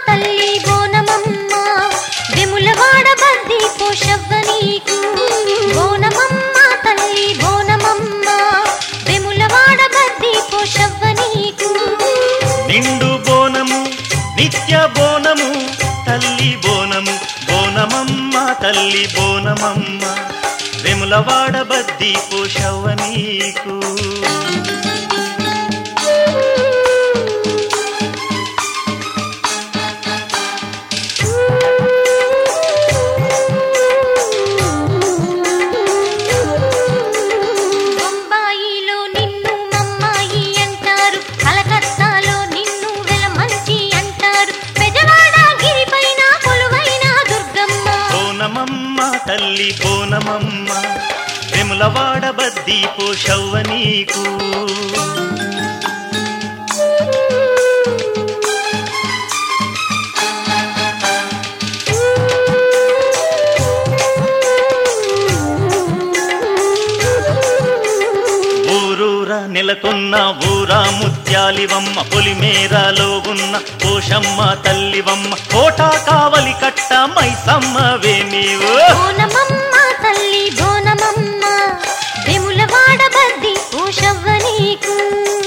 తల్లి బోనమమ్మ వెములవాడ బద్ది పోషవ్వ నీకు బోనమమ్మ తల్లి బోనమమ్మ వెములవాడ బద్ది పోషవ్వ నీకు నిండు బోనము నిత్య బోనము తల్లి బోనము బోనమమ్మ తల్లి బోనమమ్మ వెములవాడ బద్ది పోషవ్వ నీకు తల్లి బోనమమ్మ వెములవాడ బద్ది పోషవ్వ నీకు ఊరూరా నెలకొన్న ఊరా ముత్యాలివమ్మ పొలిమేరాలో ఉన్న పోషమ్మ తల్లివమ్మ కోటా కావలి కట్ట మైసమ్మవే నీవు బోనమమ్మ తల్లి బోనమమ్మ వెములవాడ బద్ది పోషవ్వ నీకు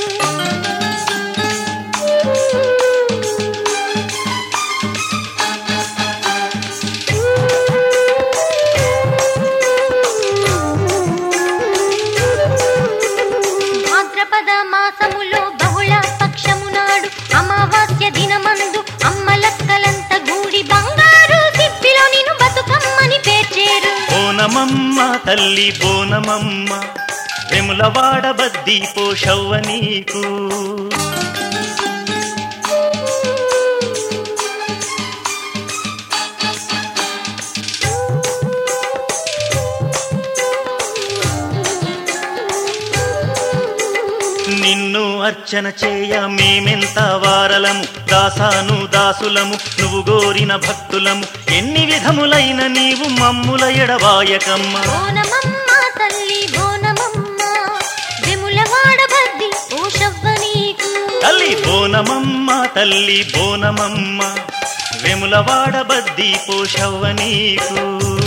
భాద్రపద మాసములో బహుళ పక్షము నాడు అమావాస్య దినమందు అమ్మలక్కలంత గూడి బంగారు సిప్పిలో నిన్ను బతుకమ్మని పేర్చేరు బోనమమ్మ తల్లి బోనమమ్మ వెములవాడ బద్ది పోషవ్వ నీకు నిన్ను అర్చన చేయ మేమెంత వారలము దాసాను దాసులము నువ్వు గోరిన భక్తులము ఎన్ని విధములైన నీవు మమ్ముల ఎడవాయకమ్మ బోనమమ్మ తల్లి బోనమమ్మ వెములవాడ బద్ది పోషవ్వ నీకు తల్లి బోనమమ్మ తల్లి బోనమమ్మ వెములవాడ బద్ది పోషవ్వ నీకు